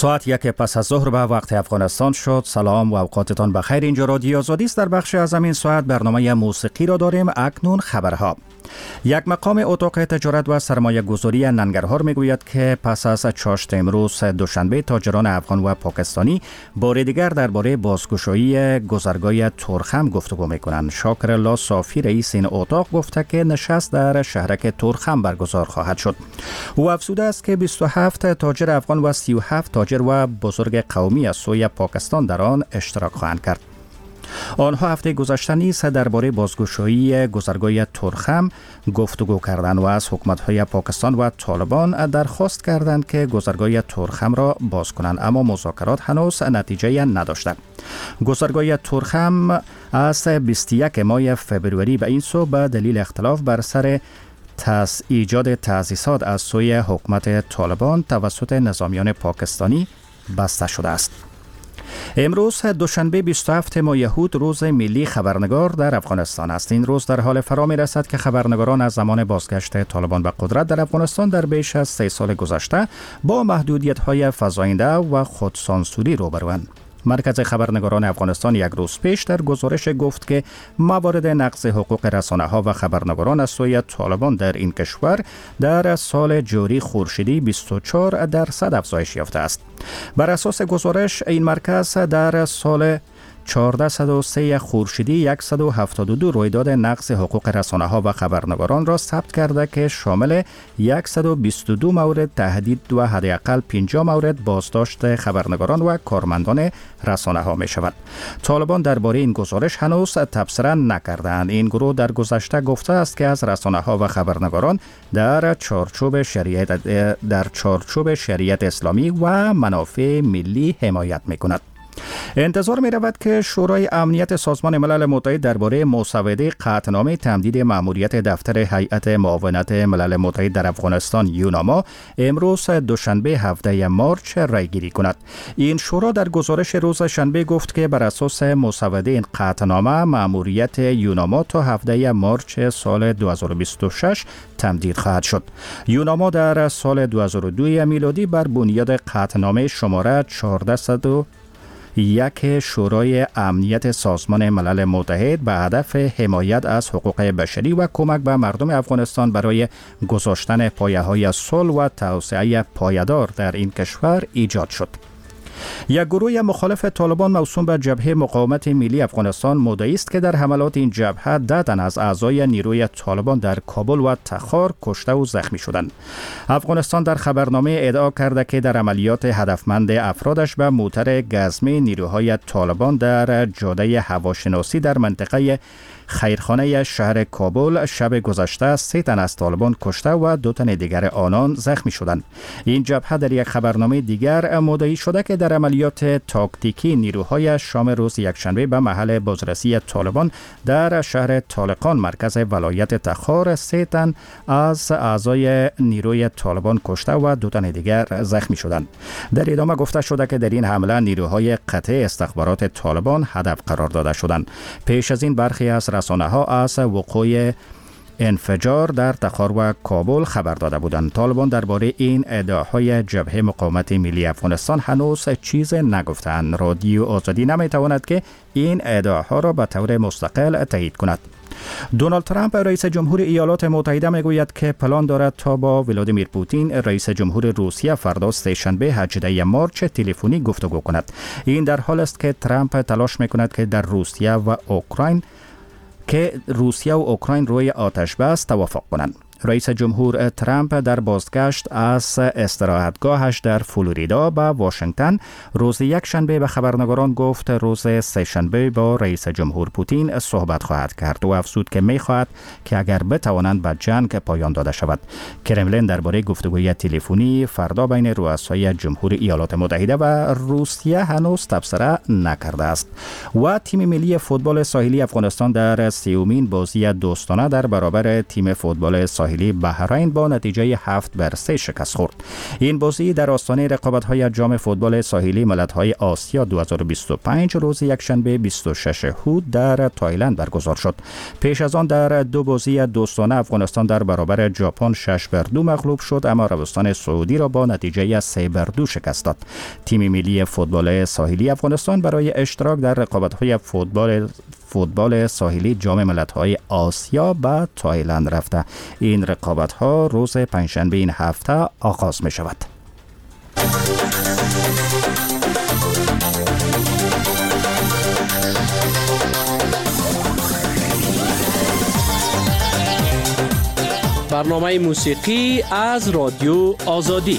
ساعت 1 پس از ظهر به وقت افغانستان شد. سلام و اوقاتتان بخیر. اینجا رادیو آزادی است. در بخش از این ساعت برنامه موسیقی را داریم. اکنون خبرها. یک مقام اتاق تجارت و سرمایه گذاری ننگرهار میگوید که پس از چاشت امروز دوشنبه تاجران افغان و پاکستانی بار دیگر درباره بازگشایی گذرگاه تورخم گفتگو میکنند. شاکر الله صافی رئیس این اتاق گفته که نشست در شهرک تورخم برگزار خواهد شد. او افزوده است که 27 تاجر افغان و 37 تاجر و بزرگ قومی از سوی پاکستان در آن اشتراک خواهند کرد. آنها هفته گذشته نیز درباره بازگشایی گذرگاه تورخم گفتگو کردند و از حکومت‌های پاکستان و طالبان درخواست کردند که گذرگاه تورخم را باز کنند، اما مذاکرات هنوز نتیجه نداشته. گذرگاه تورخم از 21 ماه فبروری به این سو به دلیل اختلاف بر سر ایجاد تأسیسات از سوی حکومت طالبان توسط نظامیان پاکستانی بسته شده است. امروز دوشنبه 27 ماه یهود روز ملی خبرنگار در افغانستان است. این روز در حال فرا می رسد که خبرنگاران از زمان بازگشت طالبان به قدرت در افغانستان در بیش از 3 سال گذشته با محدودیت‌های فزاینده و خودسانسوری روبروند. مرکز خبرنگاران افغانستان یک روز پیش در گزارش گفت که موارد نقض حقوق رسانه‌ها و خبرنگاران از سوی طالبان در این کشور در سال جاری خورشیدی 24% افزایش یافته است. بر اساس گزارش این مرکز در سال 1403 خورشیدی 172 رویداد نقض حقوق رسانه‌ها و خبرنگاران را ثبت کرده که شامل 122 مورد تهدید و حداقل 50 مورد بازداشت خبرنگاران و کارمندان رسانه‌ها می شود. طالبان درباره این گزارش هنوز تبصره نکردند. این گروه در گذشته گفته است که از رسانه‌ها و خبرنگاران در چارچوب شریعت اسلامی و منافع ملی حمایت می‌کند. انتظار می رود که شورای امنیت سازمان ملل متحد درباره مسوده قطعنامه تمدید مأموریت دفتر هیئت معاونت ملل متحد در افغانستان یوناما امروز دوشنبه 17 مارچ رای گیری کند. این شورا در گزارش روز شنبه گفت که بر اساس مسوده این قطعنامه مأموریت یوناما تا 17 مارچ سال 2026 تمدید خواهد شد. یوناما در سال 2002 میلادی بر بنیاد قطعنامه شماره 1401 شورای امنیت سازمان ملل متحد به هدف حمایت از حقوق بشری و کمک به مردم افغانستان برای گذاشتن پایه‌های صلح و توسعه پایدار در این کشور ایجاد شد. یک گروه مخالف طالبان موسوم به جبهه مقاومت ملی افغانستان مدعی است که در حملات این جبهه 10 تن از اعضای نیروی طالبان در کابل و تخار کشته و زخمی شدند. افغانستان در خبرنامه ادعا کرده که در عملیات هدفمند افرادش به موتر گزمه نیروهای طالبان در جاده هواشناسی در منطقه خیرخانه شهر کابل شب گذشته 3 تن از طالبان کشته و 2 تن دیگر آنان زخمی شدند. این جبهه در یک خبرنامه دیگر مدعی شده که در عملیات تاکتیکی نیروهای شام روز یکشنبه به محل بازرسی طالبان در شهر طالقان مرکز ولایت تخار 3 تن از اعضای نیروی طالبان کشته و 2 تن دیگر زخمی شدند. در ادامه گفته شده که در این حمله نیروهای قطع استخبارات طالبان هدف قرار داده شدند. پیش از این برخی از رسانه‌ها از وقوع انفجار در تخار و کابل خبر داده بودند. طالبان درباره این ادعاهای جبهه مقاومت ملی افغانستان هنوز چیز نگفتند. رادیو آزادی نمیتواند که این ادعاها را به طور مستقل تایید کند. دونالد ترامپ رئیس جمهور ایالات متحده میگوید که پلان دارد تا با ولادیمیر پوتین رئیس جمهور روسیه فردا سه‌شنبه 18 مارچ تلفنی گفتگو کند. این در حال است که ترامپ تلاش میکند که در روسیه و اوکراین روی آتش بس توافق کنند. رئیس جمهور ترامپ در بازگشت از استراحتگاهش در فلوریدا به واشنگتن روز یکشنبه به خبرنگاران گفت روز سه‌شنبه با رئیس جمهور پوتین صحبت خواهد کرد و افزود که می‌خواهد که اگر بتوانند به جنگ پایان داده شود. کرملین درباره گفتگوی تلفنی فردا بین رؤسای جمهور ایالات متحده و روسیه هنوز تبصره نکرده است. و تیم ملی فوتبال ساحلی افغانستان در 30مین بازی دوستانه در برابر تیم فوتبال ساحلی ساحلی بحرین با نتیجه 7-3 شکست خورد. این بازی در آستانه رقابت‌های جام فوتبال ساحلی ملت‌های آسیا 2025 روز یکشنبه 26 هود در تایلند برگزار شد. پیش از آن در دو بازی دوستانه افغانستان در برابر ژاپن 6-2 مغلوب شد، اما عربستان سعودی را با نتیجه 3-2 شکست داد. تیم ملی فوتبال ساحلی افغانستان برای اشتراک در رقابت‌های فوتبال ساحلی جام ملت‌های آسیا به تایلند رفته. این رقابت‌ها روز پنجشنبه این هفته آغاز می‌شود. برنامه موسیقی از رادیو آزادی.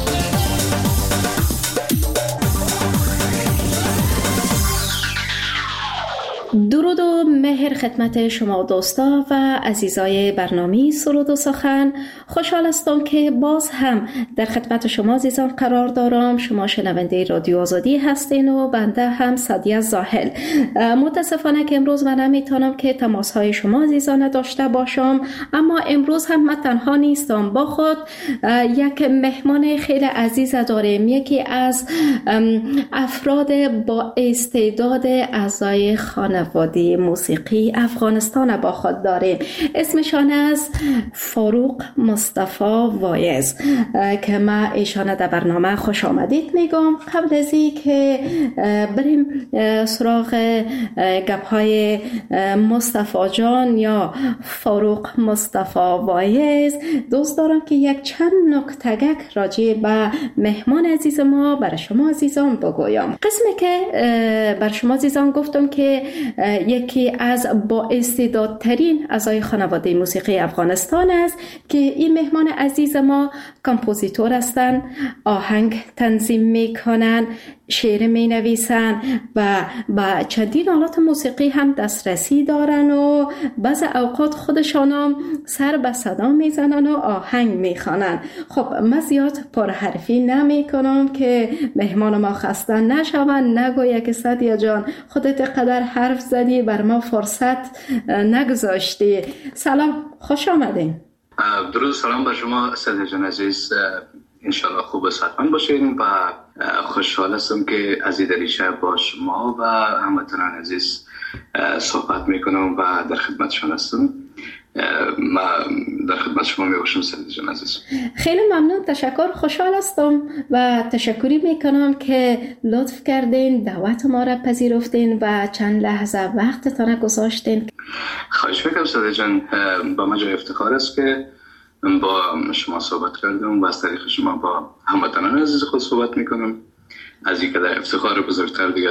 درود و مهر خدمت شما دوستا و عزیزای برنامه سرود و سخن. خوشحال هستم که باز هم در خدمت شما عزیزان قرار دارم. شما شنونده رادیو آزادی هستین و بنده هم سعدیه زاهل. متاسفانه که امروز من نمیتونم که تماس های شما عزیزان داشته باشم، اما امروز هم من تنها نیستم، با خود یک مهمان خیلی عزیز داریم. یکی از افراد با استعداد اعضای خانواده موسیقی افغانستان با خود داریم. اسمشان از فاروق مصطفی وایز که ما ایشان در برنامه خوش آمدید میگم. قبل از این که بریم سراغ گپ‌های مصطفی جان یا فاروق مصطفی وایز، دوست دارم که یک چند نکته‌ک راجع به مهمان عزیز ما برای شما عزیزان بگویم. قسمی که بر شما عزیزان گفتم که یکی از با استعدادترین اعضای خانواده موسیقی افغانستان است که این مهمان عزیز ما کامپوزیتور هستند، آهنگ تنظیم میکنن، شعر می نویسن و با چندین آلات موسیقی هم دسترسی دارن و بعض اوقات خودشان هم سر به صدا میزنن و آهنگ میخوانن. خب من زیاد پرحرفی نمی کنم که مهمان ما خسته نشون، نگویا که سعدیه جان خودت قدر حرف زدی بر ما فرصت نگذاشتی. سلام، خوش آمدین. درود، سلام بر شما سعدیه جان عزیز. انشالله خوب و صحتمند باشین و خوشحال هستم که از این دریچه با شما و هموطنان عزیز صحبت میکنم و در خدمتشون هستم. ما در خدمت شما میباشم سعدیه جان عزیز. خیلی ممنون، تشکر. خوشحال هستم و تشکری میکنم که لطف کردین، دعوت ما را پذیرفتین و چند لحظه وقتتان گذاشتین. خواهش میکنم سعدیه جان، با من جای افتخار است که با شما صحبت کردم و از طریق شما با هموطنان عزیز خود صحبت میکنم. از این که در افتخار بزرگتر دیگه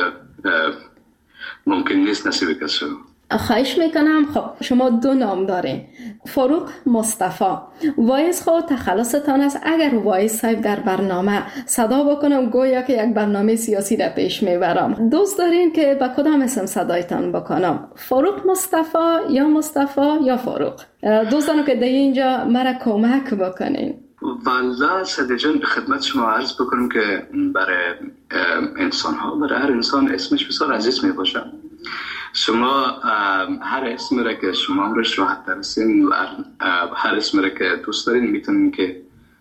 ممکن نیست نصیب کس شد. خواهش میکنم. خب شما دو نام دارین، فاروق مصطفی وایز. خود تخلصتان است. اگر وایز صاحب در برنامه صدا بکنم گویا که یک برنامه سیاسی را پیش میبرم. دوست دارین که با کدام اسم صدایتان بکنم؟ فاروق مصطفی یا فاروق؟ دوست دارم که در اینجا مرا کمک بکنین. والله سعدیه جان، خدمت شما عرض بکنم که برای انسان ها، برای هر انسان اسمش بسیار عزیز میباشه. شما هر اسمی را که شما امرش راحت ترسین و هر اسمی را که دوست دارین میتونین که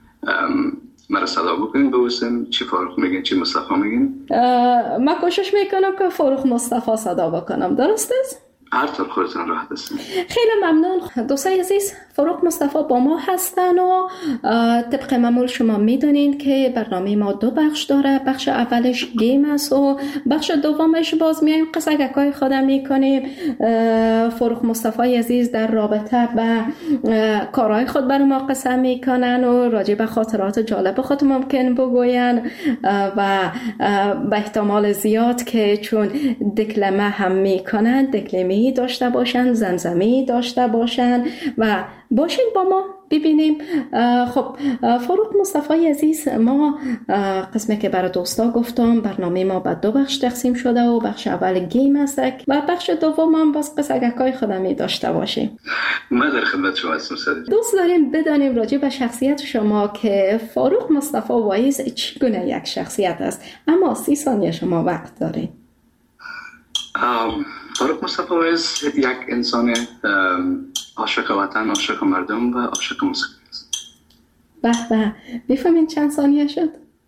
مرا صدا بکنین بوسیم. چی فاروق میگین، چی مصطفی میگین؟ من کوشش میکنم که فاروق مصطفی صدا بکنم، درست است؟ هر طور خودتون راحت هستین. خیلی ممنون. دوستای عزیز، فاروق مصطفی با ما هستن و طبق معمول شما میدونین که برنامه ما دو بخش داره. بخش اولش گیم است و بخش دومش باز میایم قصه‌گویی خودم میکنیم. فاروق مصطفی عزیز در رابطه به کارهای خود بر ما قصه میکنن و راجع به خاطرات جالب خود ممکن بگوین و به احتمال زیاد که چون دکلمه هم میکنن، دکلمه داشته باشن، زمزمه داشته باشن و باشین با ما ببینیم. خب فاروق مصطفی عزیز، ما قسمی که برای دوستا گفتم برنامه ما به دو بخش تقسیم شده و بخش اول گیم است و بخش دوم هم باز قصه‌گویی خودمی داشته باشیم. من در خدمت شما هستم سعدیه. دوست داریم بدانیم راجع به شخصیت شما که فاروق مصطفی وایز چگونه یک شخصیت است، اما 30 ثانیه شما وقت دارین. فاروق مصطفی وایز یک انسان عاشق وطن، عاشق مردم و عاشق موسیقی است. به به، میفهمین چند ثانیه شد؟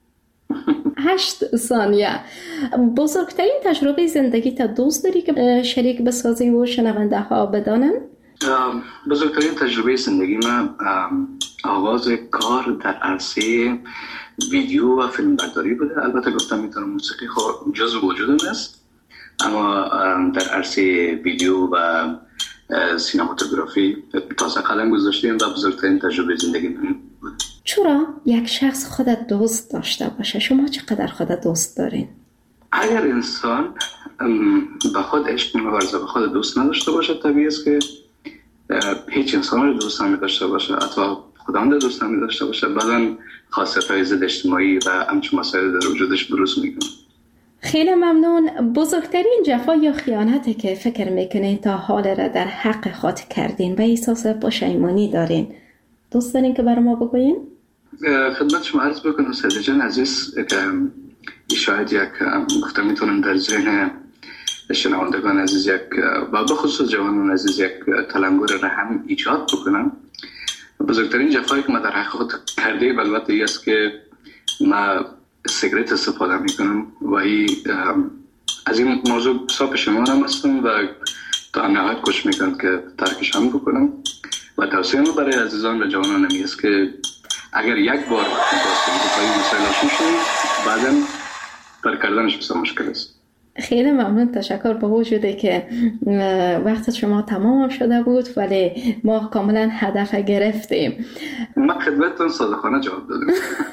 8 ثانیه. بزرگترین تجربه زندگی تا دوست داری که شریک بسازی و شنونده ها بدانن؟ بزرگترین تجربه زندگی من آغاز کار در عرصه ویدیو و فیلم برداری بوده. البته گفتم میتونم موسیقی خب جزو وجودم است، اما در عرصه ویدیو و سینماتوگرافی تازه قدم گذاشتیم و بزرگترین تجربه زندگی من بود. چرا یک شخص خودت دوست داشته باشه؟ شما چقدر خودت دوست دارین؟ اگر انسان به خود عشق نمی‌ورزه، به خود دوست نداشته باشه، طبیعی است که هیچ انسان رو دوست نمی‌داشته باشه، حتی خدا هم دوست نمی‌داشته باشه. بعداً خاصیت‌های ضد اجتماعی و همچون مسائل در وجودش بروز میکنه. خیلی ممنون. بزرگترین جفا یا خیانتی که فکر میکنین تا حال را در حق خود کردین و احساس پشیمانی دارین، دوست دارین که برای ما بگوین؟ خدمت شما عرض بکنم سیده جان عزیز که شاید یک گفتم میتونم در ذهن شنوندگان عزیز یک و بخصوص جوانان عزیز یک تلنگر رحم ایجاد بکنم. بزرگترین جفایی که ما در حق خود کرده البته ای است که ما سیگرت استفاده میکنم و از این موضوع بسیار پشیمانم هستم و تا نهایت کوشش میکنم که ترکش هم بکنم و توصیه‌ام برای عزیزان و جوانان این است که اگر یک بار با این مسائل آشنا شدید بعداً ترک کردنش بسیار مشکل است. خیلی ممنون، تشکر. با وجودی که وقت شما تمام شده بود ولی ما کاملا هدف گرفتیم. ما خدمتتون صادقانه جواب دادم.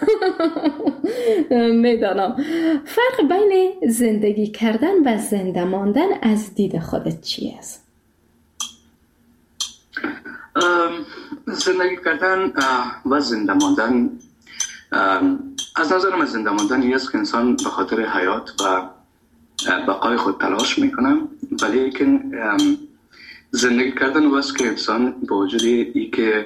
میدانم. فرق بین زندگی کردن و زنده ماندن از دید خودت چی است؟ زندگی کردن و زنده ماندن از نظر من زنده ماندن این است که انسان به خاطر حیات و بقای خود تلاش میکنم، ولی که زندگی کردن واسه که انسان با وجود ای که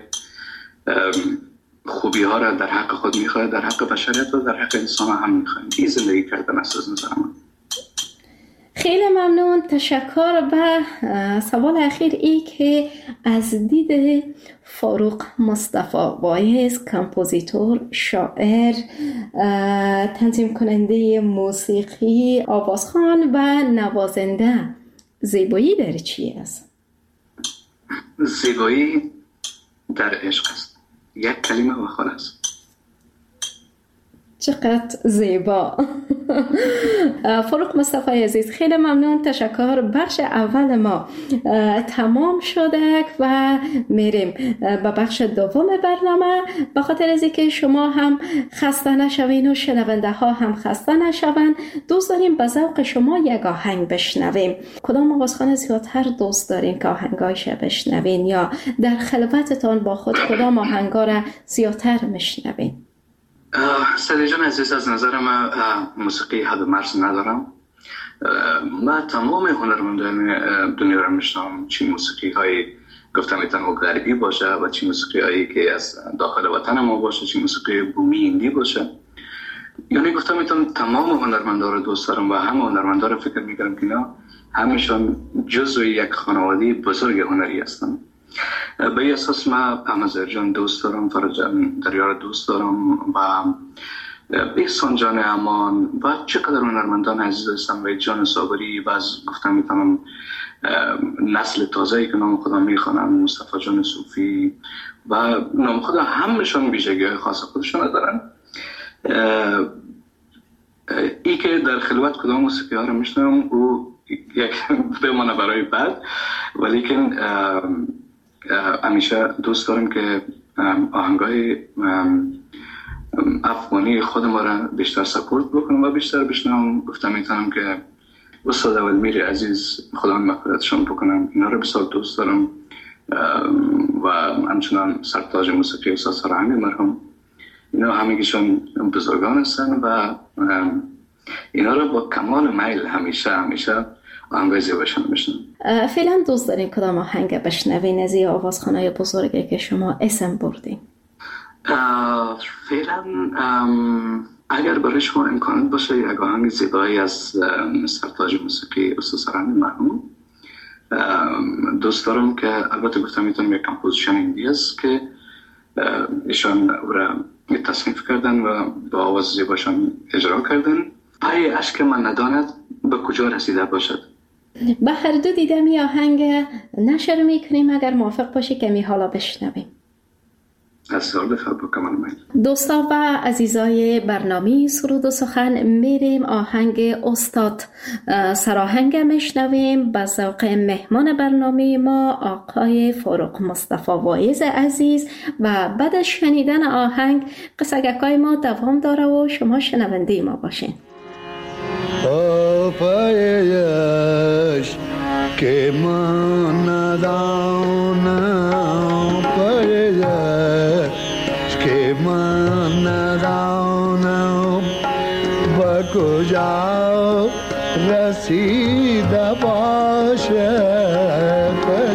خوبی ها را در حق خود میخواد، در حق بشریت و در حق انسان هم میخواد. این زندگی کردن است از نظر من. خیلی ممنون، تشکر. و سوال اخیر ای که از دید فاروق مصطفی وایز، کمپوزیتور، شاعر، تنظیم کننده موسیقی، آوازخوان و نوازنده، زیبایی در چی است؟ زیبایی در عشق است. یک کلمه و خلاص. چقدر زیبا. فاروق مصطفی عزیز، خیلی ممنون، تشکر. بخش اول ما تمام شده و میریم به بخش دوم برنامه. به خاطر از اینکه شما هم خسته نشوین و شنونده ها هم خسته نشون، دوست داریم به ذوق شما یک آهنگ بشنویم. کدام آوازخوان زیادتر دوست دارین که آهنگایش بشنوین، یا در خلوتتان با خود کدام آهنگا را زیادتر میشنوین؟ سالی جان عزیز، از نظر من موسیقی حد و مرز ندارم. من تمام هنرمندان دنیا را میشناسم، چه موسیقی های گفتم میتونه غربی باشه و چه موسیقی هایی که از داخل وطن ما باشه، چه موسیقی بومی هندی باشه. یعنی گفتم میتونم تمام هنرمندان را دوست دارم و همه هنرمندان را فکر میکنم که نه همشون جزو یک خانواده بزرگ هنری هستن. به این اساس من احمد جان دوست دارم، فرج دریا دوست دارم و احسان جان امان و چقدر هنرمندان عزیز هستم و جان صابری و از گفتم میتونم نسل تازه‌ای که نام خدا میخوانم، مصطفی جان صوفی و نام خدا همشون ویژگی خاص خودشون دارن. ای که در خلوت کدام موسیقی ها رو میشنم او یک بمانه برای بعد، ولی که همیشه دوست دارم که آهنگای افغانی خود ما را بیشتر سپورت بکنم و بیشتر بشنم. گفتم میتونم که استاد اولمیر عزیز خدا مغفرتشون بکنم، اینا رو بسیار دوست دارم و همچنان سرتاج موسیقی استاد سرهنگ مرحوم، اینا همگیشون بزرگان هستن و اینا رو با کمال میل همیشه آهنگای زیباشون بشنم. فعلا دوست دارین کدام آهنگ بشنوین از این آوازخوانای بزرگی که شما اسم بردین؟ فعلا اگر برای شما امکانات باشه یک آهنگ زیبایی از سرتاج موسیقی استاد سرهنگ مرحوم دوست دارم که البته گفتم میتونم یک کمپوزیشن ایندی است که ایشان او را تصنیف کردن و با آواز زیباشان اجرا کردن. پای اشک من نداند به کجا رسیده باشد. به هر دو دیدم یه آهنگ نشر میکنیم، اگر موافق باشی کمی حالا بشنویم. دوستا و عزیزای برنامه سرود و سخن، میریم آهنگ استاد سراهنگ میشنویم به ذوق مهمان برنامه ما آقای فاروق مصطفی وایز عزیز و بعد از شنیدن آهنگ قصگکای ما دوام داره و شما شنونده ما باشین. پایش که من ندانم، پایش که من ندانم به کجا رسیده باشد،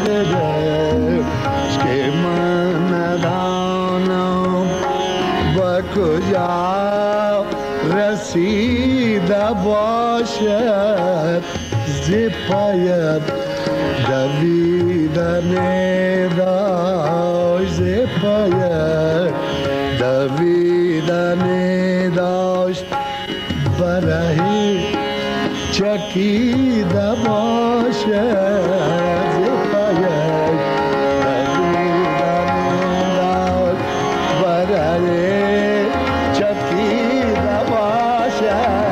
پایش که من ندانم به کجا رسیده باشد، زی پایت دویدن داشت، زی پایت دویدن داشت، برهی چکیده باشد، زی پایت دویدن داشت، برهی چکیده باشد.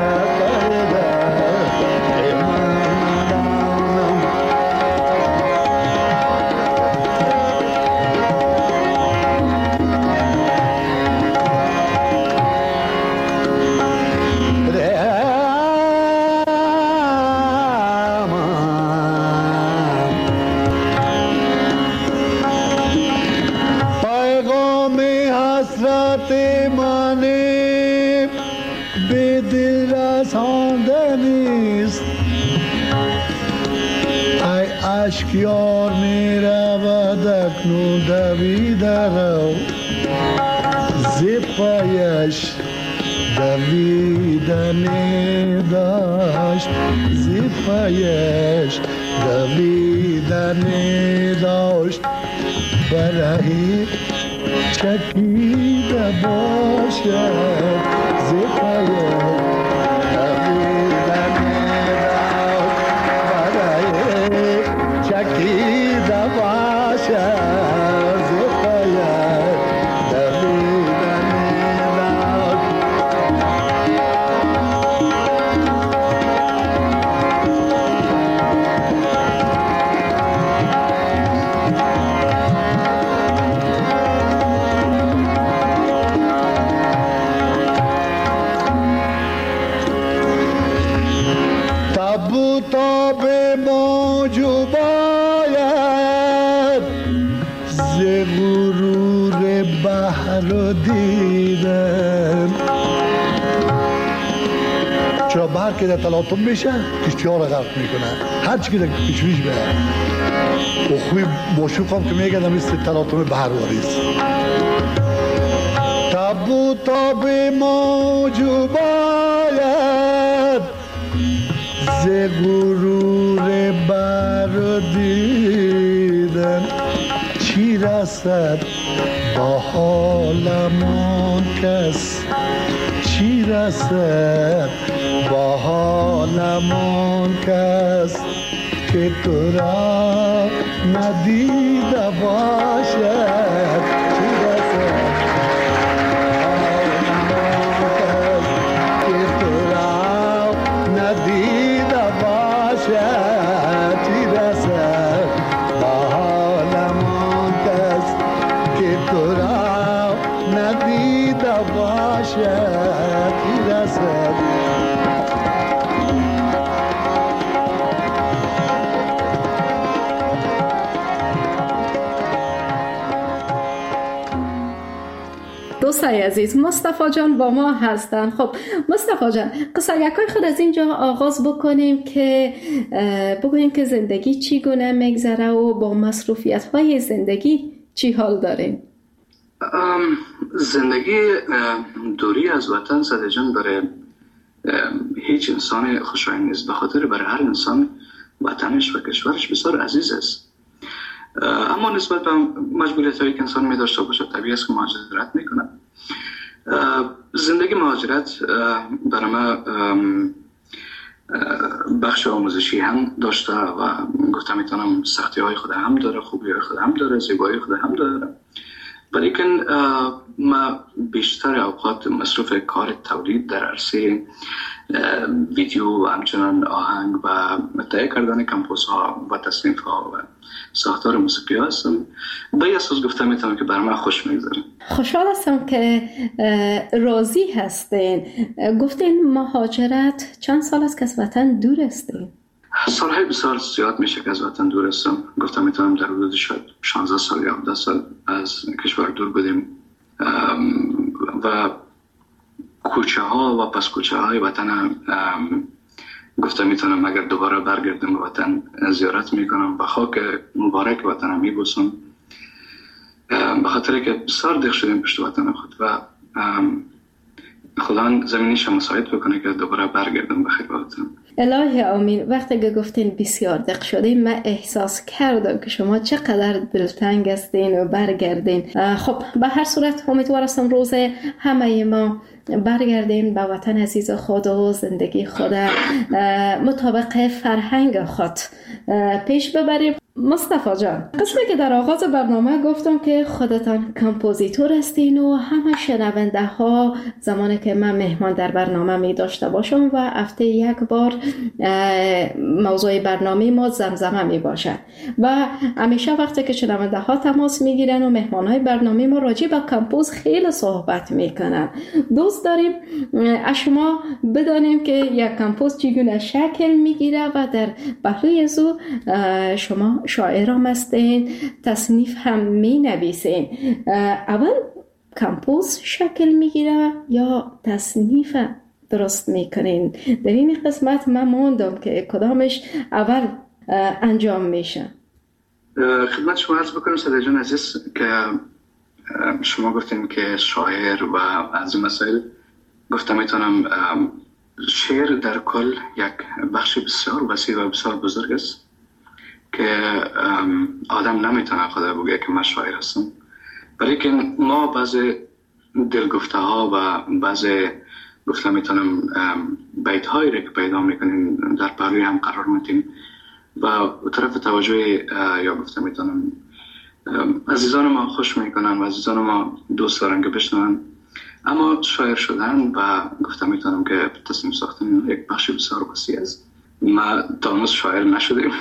اشکیار می رود اکنون دویده رو، زی پایش دویدن داشت، زی پایش دویدن داشت، برهی چکیده باشد، زی پایش چکیده باشد، زی پایت دویدن داشت. تبو تاب موجو باید ز غرور بحر و دیدن، چرا بحر که در تلاطم میشه کشتی ها را غرق میکنه، هر چی که در پیشویش بره و خوی مشوق هم که میگه مثل تلاطم بحر واریست. تبو تاب موجو باید ز غرور بر دیدن، چی رسد با حالم آن کس، چی رسد با حالم آن کس که تو را ندیده باشد، چی رسد دوستای عزیز، مصطفی جان با ما هستن. خب مصطفی جان، قصه‌گوی خود از اینجا آغاز بکنیم که بگوییم که زندگی چگونه میگذره و با مصروفیت‌های زندگی چی حال داریم؟ زندگی دوری از وطن ساده جان برای هیچ انسان خوشایند نیست، به خاطر برای هر انسان وطنش و کشورش بسیار عزیز است. اما نسبت به مجبوریت‌هایی که انسان می‌داشته باشه طبیعی است که مهاجرت میکنه. زندگی مهاجرت برای ما بخش آموزشی هم داشته و گفتم میتونم سختی‌های خود هم داره، خوبی‌های خود هم داره، زیبایی خود هم داره. ولیکن ما بیشتر اوقات مصروف کار تولید در عرصه ویدیو و همچنان آهنگ و تهیه کردن کمپوز ها و تصنیف ها و ساختار موسیقی ها هستم. به این اساس گفتم میتونم که برای من خوش میگذاره. خوشحال هستم که راضی هستین. گفتین مهاجرت چند سال است که از وطن دور هستین؟ سالهای بسیار زیاد میشه که از وطن دور هستم. گفتم میتونم در حدود شاید 16 سال یا 17 سال از کشور دور بودیم و کوچه ها و پس کوچه های وطن گفتم میتونم اگر دوباره برگردم به وطن زیارت میکنم و خاک مبارک وطنم میبوسم، به خاطر که بسیار دق شدیم پشت وطن خود و خدا زمینیش مساعد بکنه که دوباره برگردم به خیر وطن. الهی آمین. وقتی که گفتین بسیار دق شدیم من احساس کردم که شما چقدر دلتنگ هستین و برگردین. خب به هر صورت امیدوار هستم روز همه ما برگردیم به وطن عزیز خود و زندگی خود مطابق فرهنگ خود پیش ببریم. مصطفی جان، قسمی که در آغاز برنامه گفتم که خودتان کمپوزیتور هستین و همه شنونده ها زمانی که من مهمان در برنامه می داشته باشم و هفته یک بار موضوع برنامه ما زمزمه می باشد و همیشه وقتی که شنونده ها تماس می گیرن و مهمان های برنامه ما راجع به کمپوز خیلی صحبت می کنن. دوست داریم از شما بدانیم که یک کمپوز چگونه شکل می گیره و در پهلوی ازو شما شاعر هم هستین، تصنیف هم می نویسین. اول کمپوز شکل می گیره یا تصنیف درست می کنین؟ در این قسمت من موندم که کدامش اول انجام میشه. خدمت شما عرض بکنم ساده جان عزیز که شما گفتین که شاعر و از این مسائل گفتم میتونم شعر در کل یک بخش بسیار وسیع و بسیار بزرگ است که آدم نمیتونه خدا بگه که من شاعر هستم، ولیکن ما بعضی دلگفته ها و بعضی گفتم میتونم بیت هایی رو که پیدا میکنیم در پهلوی هم قرار میدیم و طرف توجه یا گفتم میتونم عزیزان ما خوش میکنن و عزیزان ما دوست دارن که بشنون. اما شاعر شدن و گفتم میتونم که تصمیم ساختن یک بخش بسیار وسیع است. ما تانوز شاعر نشدیم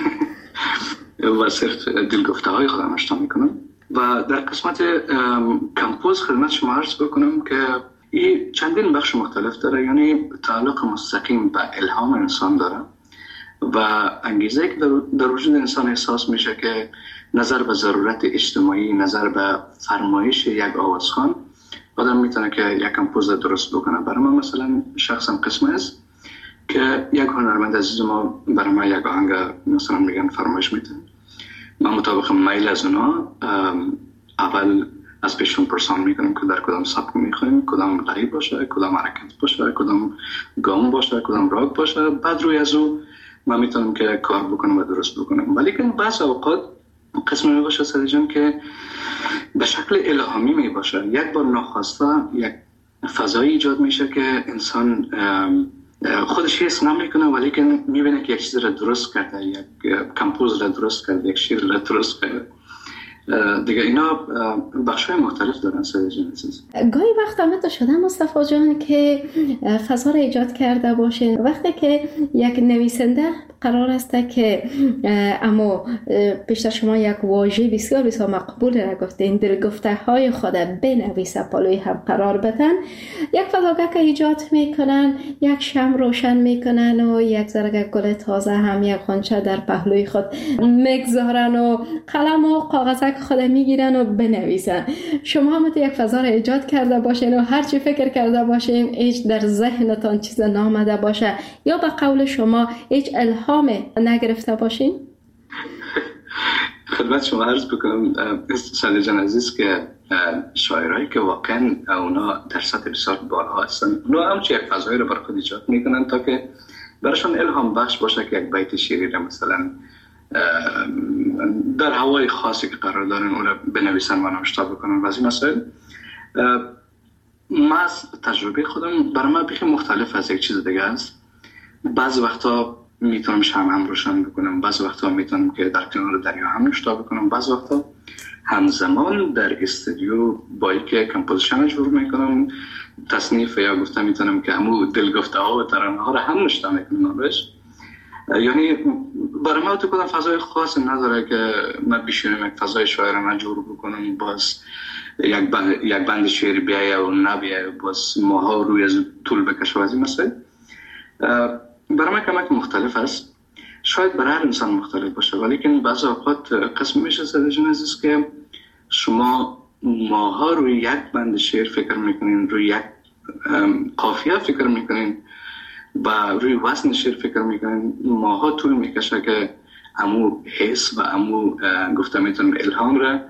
و صرف دلگفته های خودم اشتها میکنم و در قسمت کمپوز خدمت شما عرض بکنم که این چندین بخش مختلف داره، یعنی تعلق مستقیم به الهام انسان داره و انگیزه که در وجود انسان احساس میشه که نظر به ضرورت اجتماعی، نظر به فرمایش یک آوازخوان آدم میتونه که یک کمپوز درست بکنه. برای من مثلا شخصا قسم است که یک هنرمند عزیز ما برای ما یک آهنگ مثلا میگن فرمایش میده، من مطابق میل از اونا اول از پیشون پرسان میکنم که در کدام سبک میخوایم، کدام غریب باشه، کدام حرکت باشه، کدام گام باشه، کدام راگ باشه، بعد روی از او من میتونم که کار بکنم و درست بکنم. ولی که بعض اوقات قسم میباشه ساده جان که به شکل الهامی میباشه، یک بار ناخواسته یک فضایی ایجاد میشه که انسان خودش حس نمیکنه ولی که میبینه که یک چیز را درست کرده، یک کمپوز را درست کرده، یک شعر را درست کرده. دیگه اینا بخشای مختلف دارن ساده جان عزیز. گاهی وقت آمده شده مصطفی جان که فضا را ایجاد کرده باشه وقتی که یک نویسنده قرار است که اما پیشتر شما یک واژه بسیار بسیار مقبول را گفتین، دلگفته های خود بنویسه پلوی هم قرار بدن، یک فضاگاه که ایجاد میکنن، یک شمع روشن میکنن و یک زرگه گل تازه هم یک غنچه در پهلوی خود میگذارن و قلم و کاغذک خود میگیرن و بنویسن. شما هم یک فضا را ایجاد کرده باشین و هر چی فکر کرده باشین هیچ در ذهنتان چیز نامده باشه یا به قول شما هیچ الهام نگرفته باشین؟ خدمت شما عرض بکنم ساده جان عزیز که شاعرایی که واقعا اونا در سطح بسیار بالا هستن، اونا همچه یک فضایی رو بر خود ایجاد میکنن تا که برایشان الهام بخش باشه که یک بیت شعری را مثلا در هوای خاصی که قرار دارن اون را بنویسن و نوشته بکنن و از این مسائل. ما از تجربه خودم برای من بخی مختلف از یک چیز دیگه است. بعضی وقتا میتونم شمع هم روشن بکنم، بعضی وقتا میتونم که در کنار دریا هم نوشته بکنم، بعضی وقتا همزمان در استودیو با اینکه کمپوزیشن جور میکنم، تصنیف یا گفتم میتونم که همو دل گفته ها و ترانه ها را هم نوشته میکنم بهش. یعنی برای من تو کدام فضای خاص نداره که من بشینم یک فضای شاعرانه جور بکنم، باز یک بند شعری بیایه و نبیایه، باز ماها روی از طول بکشه و از این مسئله. برای من کمک مختلف است، شاید برای هر انسان مختلف باشه، ولی که بعضی اوقات قسم میشه ساده جان عزیز که شما ماها روی یک بند شعر فکر میکنین، روی یک قافیه فکر میکنین و روی وزن شعر فکر میکنین، ماها طول میکشه که امو حس و امو گفته میتونم الهام را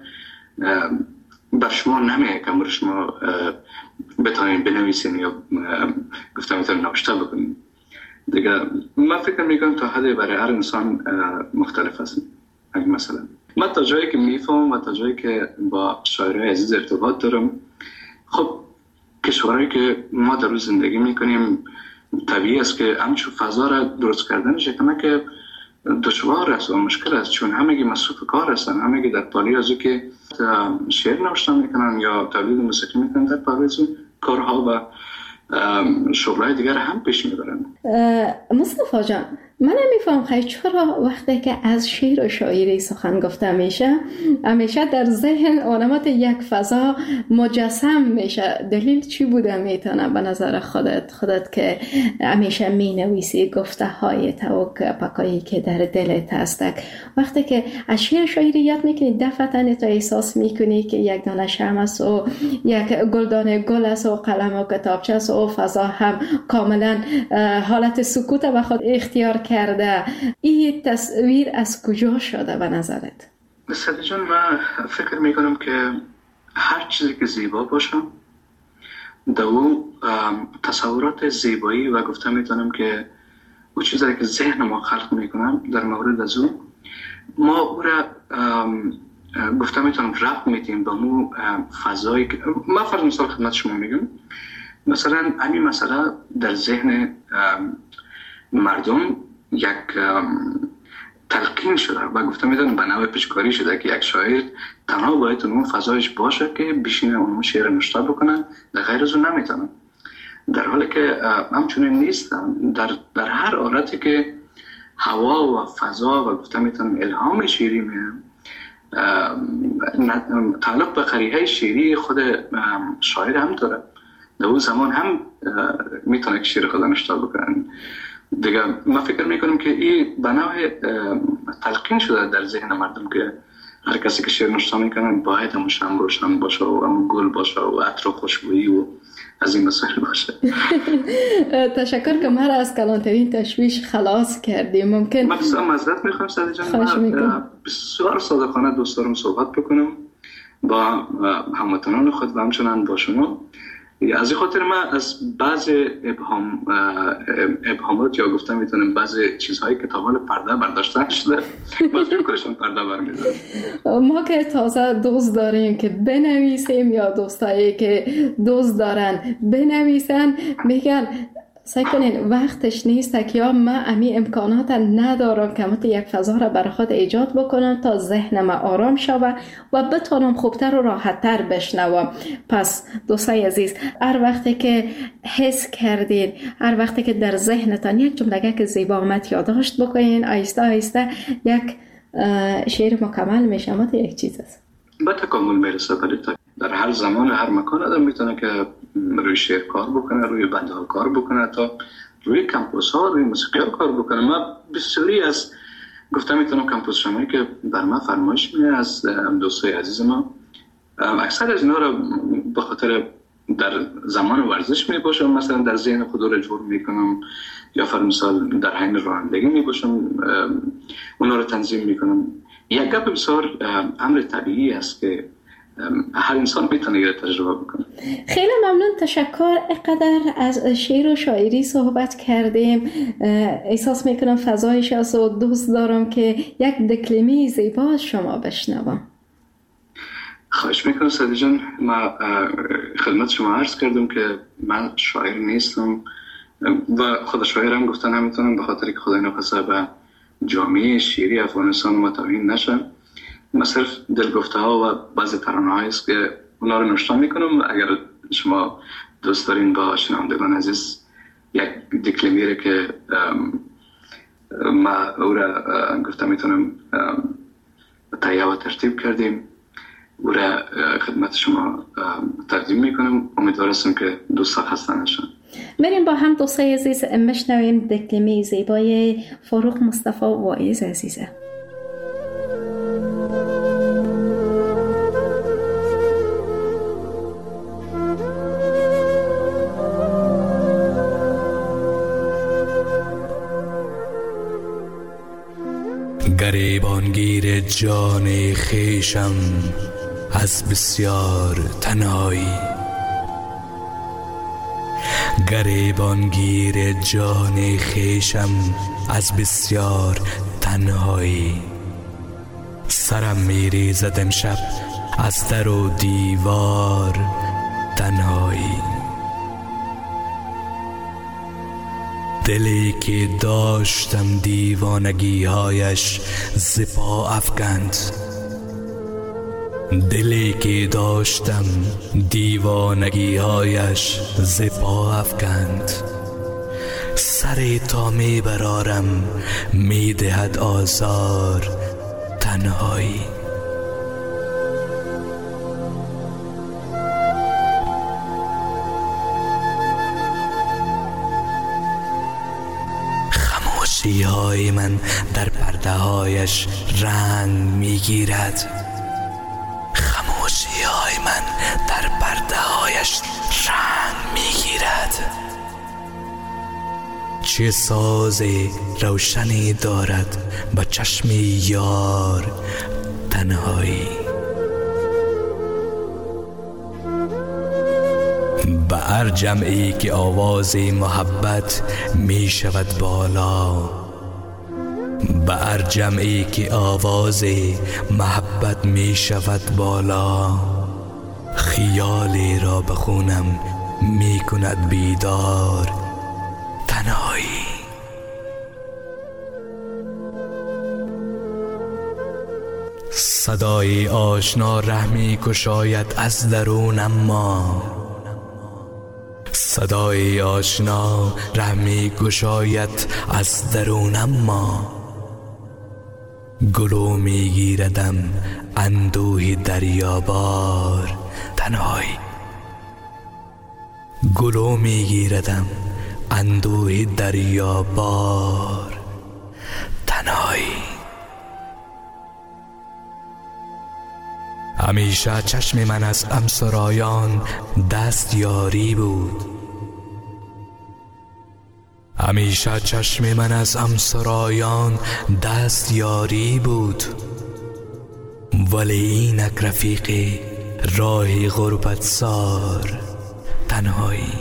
بر شما نمیه که امو شما بتانین بنویسین یا گفته میتونم نوشته بکنین دیگه. من فکر میکنم تا حدی برای هر انسان مختلف است. مثلا من تا جایی که میفهم و تا جایی که با شاعرای عزیز ارتباط دارم، خب کشورهایی که ما در روز زندگی میکنیم طبیعی است که همچون فضا را درست کردنش که دشوار است و مشکل است، چون همگی مصروف کار هستن، همگی در پالی از که شعر نوشته میکنن یا تولید موسیقی میکنن، در پالی از کارها و شغلای دیگر هم پیش میبرن. مصطفی جان، من نمیفهم خیلی چرا وقتی که از شعر و شاعری سخن گفته میشه همیشه در ذهن آدمات یک فضا مجسم میشه؟ دلیل چی بوده میتونه به نظر خودت که همیشه مینویسی گفته های تو پکایی که در دلت هست؟ وقتی که از شعر و شاعری یاد میکنی دفعتاً تو احساس میکنی که یک دانه شمع است و یک گلدانه گل است و قلم و کتابچه است و فضا هم کاملا حالت سکوت و خود اختیار کرده. این تصویر از کجا شده به نظرت؟ ساده جان، من فکر میکنم که هر چیزی که زیبا باشه دو تصورات زیبایی و گفتم میتونم که او چیزی که ذهن ما خلق میکنم در مورد از او ما او را گفتم میتونم رفت میتیم به مو فضایی که من فرض مثال خدمت شما میگم. مثلا همین مسئله در ذهن مردم یک تلقین شده و گفتم میدونم به نوع پیشکاری شده که یک شاعر تنها باید اون فضایش باشه که بشینه اون شعر نوشته بکنه، در غیر از اون نمیتونه. در حالی که همچنین نیست. در هر حالتی که هوا و فضا و گفتم میتونم الهام شعری تعلق به قریحه شعری خود شاعر هم داره. در اون زمان هم میتونه که شعر خود نوشته بکنه دیگه. من فکر میکنم که این به نوع تلقین شده در ذهن مردم که هر کسی که شعر نوشته میکنه باید همون شمع روشن باشه و همون گل باشه و عطر و خوشبویی و از این مسائل باشه. تشکر که مرا از کلانترین تشویش خلاص کردی. ممکن من بسیار معذرت میخوام ساده جان، من بسیار صادقانه دوست دارم صحبت بکنم با هموطنان خود و همچنان با شما. از این خاطر من از بعض ابهامات یا گفتم میتونم بعضی چیزهایی که تا حال پرده برداشتن شده باز میکنشون پرده برمیدارم. ما که تازه دوست داریم که بنویسیم یا دوستایی که دوست دارن بنویسن میگن سعی کنین وقتش نیست که یا من امی امکانات ندارم که من یک فضا را برای خود ایجاد بکنم تا ذهنم آرام شوه و بتونم خوبتر و راحتتر بشنوم. پس دوستای عزیز، هر وقتی که حس کردین، هر وقتی که در ذهنتان یک جمله که زیبا آمد یادداشت بکنین، آیسته آیسته یک شعر مکمل میشه. ما یک چیز است به تکامل میرسه. ولی در هر زمان و هر مکان آدم میتونه که روی شعر کار بکنه، روی بنده ها کار بکنه، تا روی کمپوس ها، روی موسیقی ها کار بکنه. من بسیاری از گفتم میتونم کمپوس شمایی که بر من فرمایش میاد از دوستای عزیز ما، اکثر از اینا را به خاطر در زمان ورزش میباشم، مثلا در ذهن خود را جور میکنم، یا فرمثال در حین رانندگی میباشم اونا را تنظیم میکنم. یک گپ بسیار امر طبیعی است که هر انسان میتونه تجربه بکنه. خیلی ممنون، تشکر. اینقدر از شعر و شاعری صحبت کردیم، احساس میکنم فضایش از و دوست دارم که یک دکلمه زیبا از شما بشنوم. خواهش میکنم سعدی جان. ما خدمت شما عرض کردم که من شاعر نیستم و خود شاعرم گفتن نمیتونم، به خاطر که خدای نخواسته به جامعه شعری افغانستان متوهین نشم. من صرف دلگفته ها و بعضی ترانه هایی است که اونا رو نوشته میکنم. اگر شما دوست دارین با شنوندگان عزیز یک دکلمه که ما او را گفته میتونم تهیه و ترتیب کردیم، او را خدمت شما تقدیم میکنم. امیدوارم که دوستان خسته نشن. بریم با هم دوستای عزیز بشنویم دکلمه زیبای فاروق مصطفی واعظ عزیزه. گریبانگیر جان خویشم از بسیار تنهایی، گریبانگیر جان خویشم از بسیار تنهایی. سرم میریزد امشب از در و دیوار تنهایی. دلی که داشتم دیوانگی هایش ز پا افکند، دلی که داشتم دیوانگی هایش ز پا افکند. سر تا می برارم می دهد آزار تنهایی. خاموشی های من در پرده هایش رنگ می گیرد، خاموشی های من در پرده هایش رنگ می گیرد. چه ساز روشنی دارد با چشم یار تنهایی. به هر جمعی که آواز محبت می شود بالا، به هر جمعی که آواز محبت می شود بالا، خیالی را بخونم می کند بیدار تنهایی. صدای آشنا رحمی کشاید از درون، اما صدای آشنا رحمی کشاید از درون، اما گلو میگیردم اندوه دریابار تنهایی. گلو میگیردم اندوه دریابار تنهایی. همیشه چشم من از همسرایان دست یاری بود، همیشه چشم من از همسرایان دست یاری بود، ولی اینک رفیق راه غربت سار تنهایی.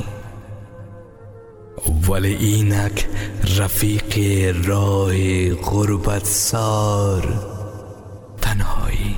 ولی اینک رفیق راه غربت سار تنهایی.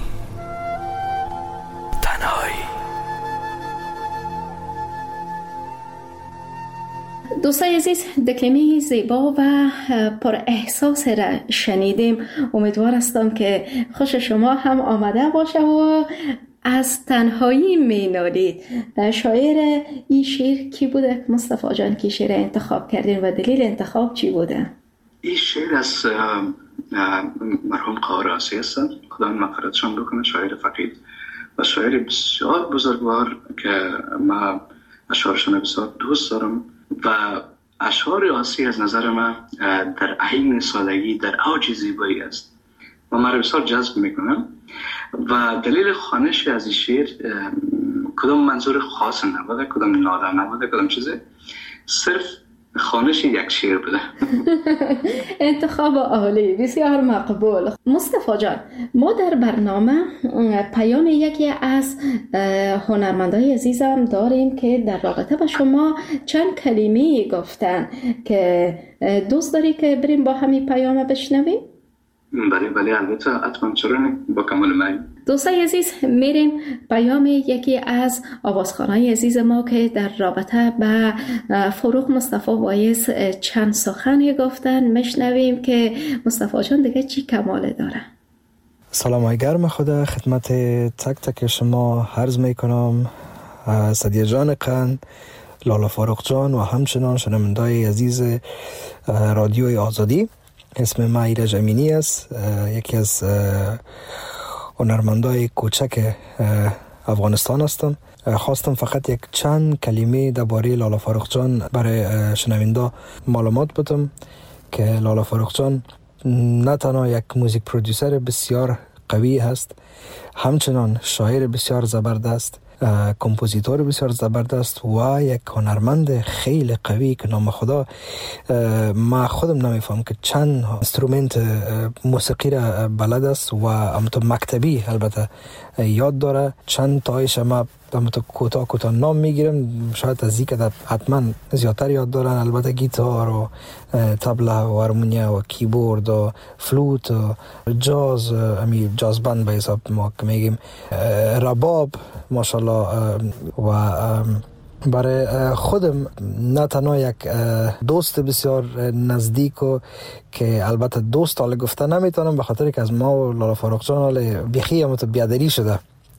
دوستای عزیز، دکلمه زیبا و پر احساس را شنیدیم. امیدوار هستم که خوش شما هم آمده باشه و از تنهایی می نالید. شاعر این شعر کی بوده مصطفی جان که شعر انتخاب کردین و دلیل انتخاب چی بوده؟ این شعر از مرحوم قاراسی هستن، خدا مغفرتشان بکنه، شاعر فقید و شاعر بسیار بزرگوار که ما اشعارشان بسیار دوست دارم و اشعار آسی از نظر من در عین سادگی در اوج زیبایی است و من بسیار جذب میکنم. و دلیل خوانش از این شعر کدام منظور خاص نبوده، کدام ناله نبوده، کدام چیزه، صرف خوانش یک شعر بوده. انتخاب عالی، بسیار مقبول. مصطفی جان، ما در برنامه پیام یکی از هنرمندای عزیزم داریم که در رابطه با شما چند کلمه گفتن که دوست داری که بریم با همین پیام بشنویم؟ بله البته، حتما، چرا نه، با کمال میل. دوستای عزیز، میریم پیام یکی از آوازخوانای عزیز ما که در رابطه به فروغ مصطفی وایس چند سخنی گفتن میشنویم که مصطفی جان دیگه چی کماله داره. سلام های گرم خدا خدمت تک تک شما عرض میکنم. سدیه جان قند، لالا فاروق جان و همچنان شنوندای عزیز رادیوی آزادی. اسم من ایرج امینی است، یکی از هنرمندای کوچک افغانستان هستم. خواستم فقط یک چند کلمه درباره لالا فاروق جان برای شنوندا معلومات بدم که لالا فاروق جان نه تنها یک موزیک پرودوسر بسیار قوی هست، همچنان شاعر بسیار زبردست، کمپوزیتور بسیار زبردست و یک هنرمند خیلی قوی که نام خدا ما خودم نمیفهم که چند اینسترومنت موسیقی را بلد است و همونطور مکتبی البته یاد داره. چند تایش ما همونطور کوتاه نام میگیرم، شاید از این که حتما زیادتر یاد دارن. البته گیتار و تبله و هارمونیا و کیبورد و فلوت و جاز، جاز بند به حساب ما که میگیم، رباب ماشاءالله. و برای خودم نه تنها یک دوست بسیار نزدیک و که البته دوست حالا گفته نمیتونم به خاطر که از ما و لالا فاروق جان حالا بیخی همونطور بیادری شده.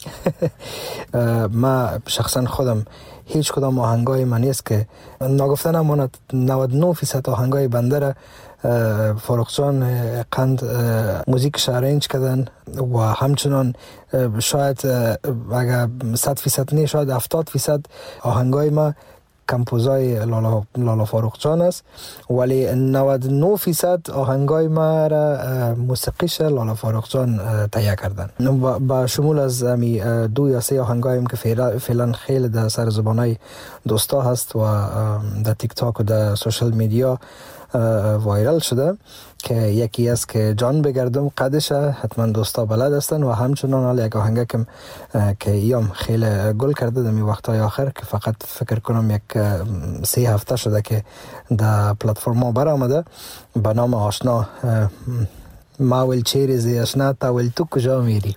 ما شخصا خودم هیچ کدام آهنگای من نیست که ناگفته نماند 99% آهنگای بنده را فاروق جان قند موزیک شارنج کردن و همچنان شاید اگر 100% نه شاید 70% آهنگای ما کمپوزای لالا فاروق جان است، ولی 99% آهنگای ما را موسیقیش لالا فاروق جان تهیه کردن. با شمول از 2 یا 3 آهنگایم که فعلا خیلی در سر زبانای دوستا هست و در تیک تاک و در سوشل میدیا وایرال شده، که یکی است که جان بگردم قدشه، حتما دوستا بلد هستن، و همچنان حالا یک آهنگ که ایام خیلی گل کرده در می وقتای آخر که فقط فکر کنم یک 3 هفته شده که در پلتفرم ها برآمده به نام آشنا. ما ول چیرزی آشنا تا ول تو کجا میری.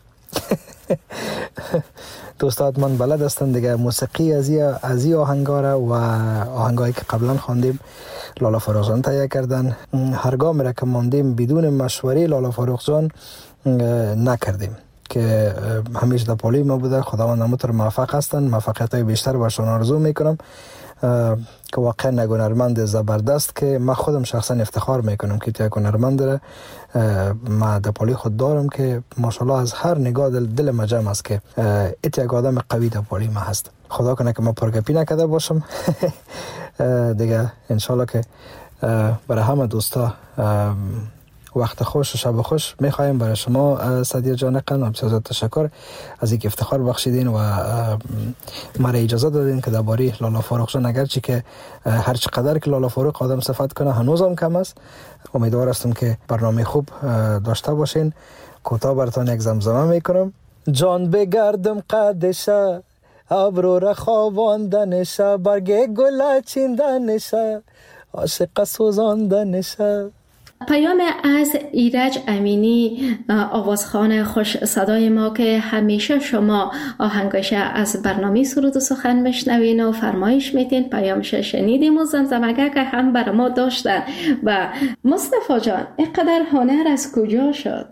دوستات من بلد هستن دیگه موسیقی از این آهنگا و آهنگایی که قبلا خواندیم لالا فاروق جان تهیه کردن. هرگاه میره که ماندیم بدون مشوره لالا فاروق جان نکردیم که همیشه در پالی ما بوده. خداوند همونطور موفق هستن، موفقیت های بیشتر برشان آرزو میکنم که واقعا یک هنرمند زبردست که من خودم شخصا افتخار میکنم که یک هنرمند را ما در پالی خود دارم که ماشاءالله از هر نگاه دل مجم است که یک آدم قوی در پالی ما هست. خدا کنه که ما پرگپی نکرده باشم دیگه. انشالله که برای همه دوستا وقت خوش و شب خوش میخوایم. برای شما سدیه جان قند بسیار تشکر از اینکه افتخار بخشیدین و مرا اجازه دادین که درباره لالا فاروق جان، اگرچه که هر چقدر که لالا فاروق آدم صفت کنه هنوزم کم است، امیدوار هستم که برنامه خوب داشته باشین. کوتاه براتون یک زمزمه میکنم. جان بگردم قدشه، ابرو را خواباندنشه، برگ گل چیندنشه، عاشق سوزاندنشه. پیام از ایرج امینی، آوازخوان خوش صدای ما که همیشه شما آهنگش از برنامه سرود و سخن میشنوین و فرمایش میتین. پیامش شنیدیم و زمزمگه که هم بر ما داشتن. و مصطفی جان، اینقدر هنر از کجا شد؟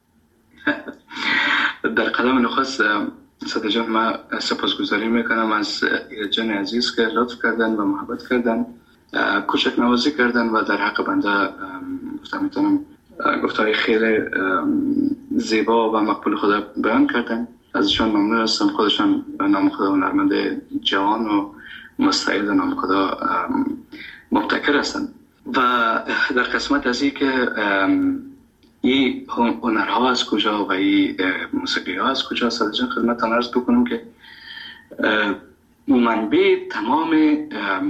در قدم نخست سدیه جان من سپاسگزاری میکنم از ایرج جان عزیز که لطف کردن و محبت کردن، کوچک نوازی کردن و در حق بنده میتونم گفتهای خیلی زیبا و مقبول خدا بیان کردن. ازشان ممنون هستم. خودشان نام خدا هنرمند جوان و مستعد نام خدا مبتکر هستن. و در قسمت از این که این هنرها از کجا و این موسیقی ها از کجا، سدیه جان خدمتتان عرض بکنم که منبع تمام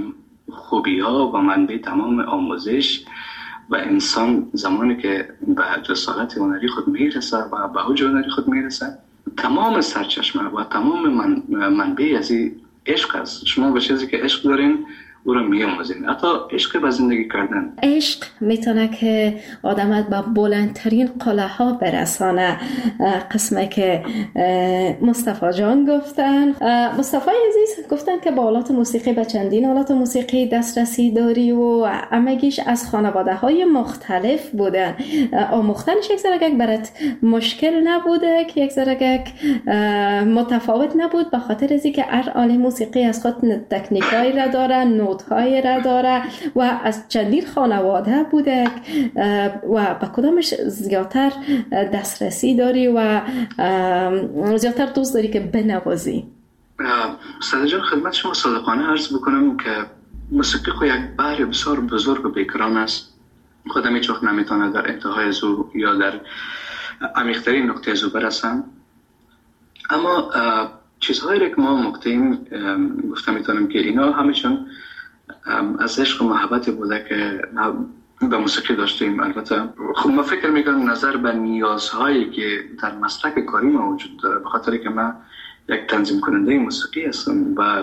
خوبی ها و منبع تمام آموزش و انسان زمانی که به جسارت هنری خود میرسه و به اوج هنری خود میرسه، تمام سرچشمه و تمام منبع از عشق است. شما به چیزی که عشق دارین او رو می‌آموزین، حتی عشق به زندگی کردن. عشق میتونه که آدمت به بلندترین قله ها برسانه. قسمه که مصطفی جان گفتن، مصطفی عزیز گفتن که با آلات موسیقی به چندین آلات موسیقی دسترسی داری و همگیش از خانواده های مختلف بودن. آموختنش یک ذره برات مشکل نبوده که یک ذره متفاوت نبود، به خاطر از اینکه هر آله موسیقی از خود تکنیکایی را داره، نوت‌های را داره و از چندین خانواده بوده و به کدامش زیادتر دسترسی داری و زیادتر دوست داری که بنوازی؟ ساده جان، خدمت شما صادقانه عرض بکنم که موسیقی خود یک بحر بسیار بزرگ و بیکران است. خودم هیچ وقت نمیتونه در انتهای زو یا در عمیق‌ترین نقطه زو برسم، اما چیزهایی که ما مقتیم گفتم میتونم که اینا همیشون از عشق و محبت بوده که به موسیقی داشتیم. البته خب ما فکر میکنم نظر به نیازهایی که در مسلک کاری ما وجود داره، به خاطر که من یک تنظیم کننده موسیقی هستم و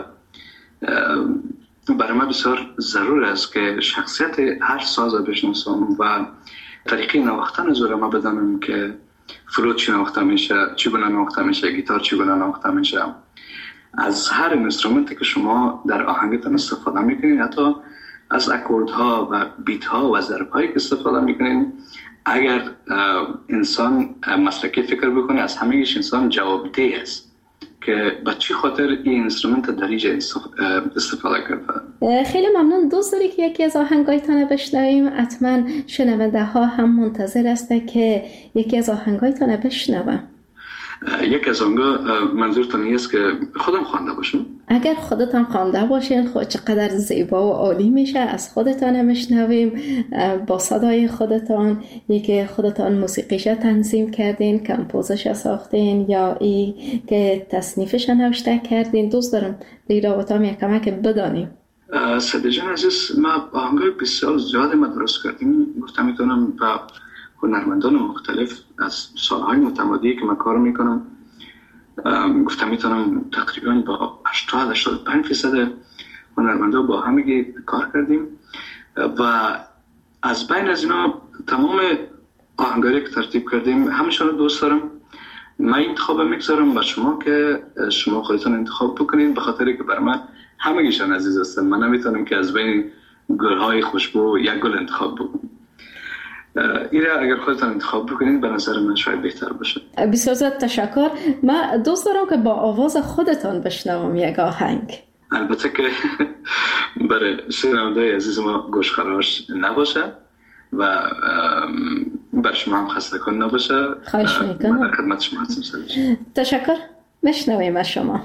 برای من بسیار ضرور است که شخصیت هر ساز رو بشناسم و طریقه نواختن زور ما بدانم که فلوت چی نواخته میشه، چگونه نواخته میشه، گیتار چگونه نواخته میشه. از هر اینسترومنتی که شما در آهنگتون استفاده میکنین، حتی از اکوردها و بیت ها و ضرب هایی که استفاده میکنین، اگر انسان مسلکی فکر بکنه، از همه‌اش انسان جوابدهی است که به چی خاطر این اینسترومنت در اینجا استفاده کرده. خیلی ممنون. دوست داری که یکی از آهنگایتان بشنویم؟ حتما شنونده ها هم منتظر هسته که یکی از آهنگایتان بشنوم. یک از آنگاه منظورتان است که خودم خوانده باشم؟ اگر خودتان خوانده باشین خود چقدر زیبا و عالی میشه. از خودتان میشنویم با صدای خودتان، یکی خودتان موسیقیش تنظیم کردین، کمپوزش ساختین یا ای که تصنیفش نوشته کردین. دوست دارم در رابطه هم یک کمک بدانیم. ساده جان عزیز، ما آهنگای بسیار زیادی ما درست کردیم. گفتم میتونم با هنرمندان مختلف از سالهای متمادی که من کار میکنم، گفتم میتونم تقریبا با 80-85% هنرمندان با همگی کار کردیم و از بین از اینا تمام آهنگاری که ترتیب کردیم همشون رو دوست دارم. من انتخاب میگذارم و شما که شما خودتون انتخاب بکنین، به خاطر که برای من همگیشان عزیز هستن. من نمیتونم که از بین گلهای خوشبو یک گل انتخاب بکنم. ایره اگر خودتان انتخاب بکنید به نظر من شاید بهتر باشه. بسیار زیاد تشکر. من دوست دارم که با آواز خودتان بشنوم یک آهنگ. البته که برای شنونده‌های عزیز ما گوشخراش نباشه و بر شما هم خسته کن نباشه. خواهش میکنم. من در خدمت شما هستم. تشکر. بشنویم از شما.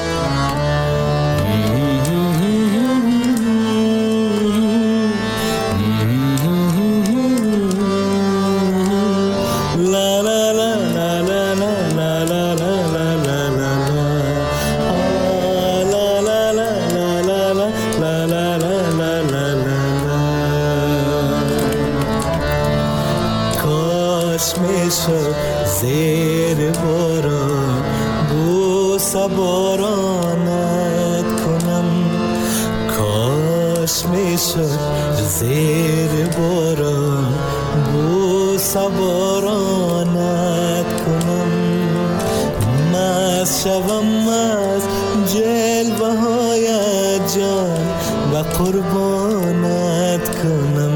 زیر باران بوسه بارانت کنم، کاش میشد زیر باران بوسه بارانت کنم، مست شوم از جلوه هایت جان و قربانت کنم.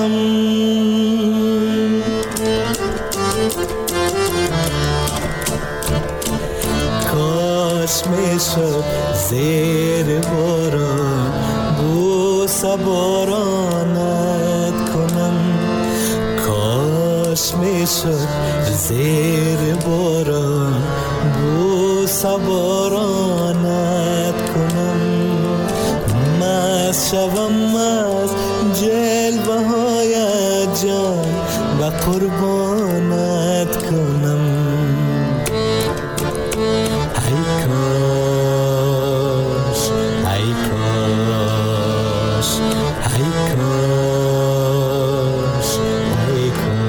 کنم. کاش میشد زیر باران بوسه بارانت کنم. کاش میشد زیر باران بوسه بارانت کنم. مست شوم از جلوه های جان و قربانت کنم. ای کاش ای کاش ای کاش ای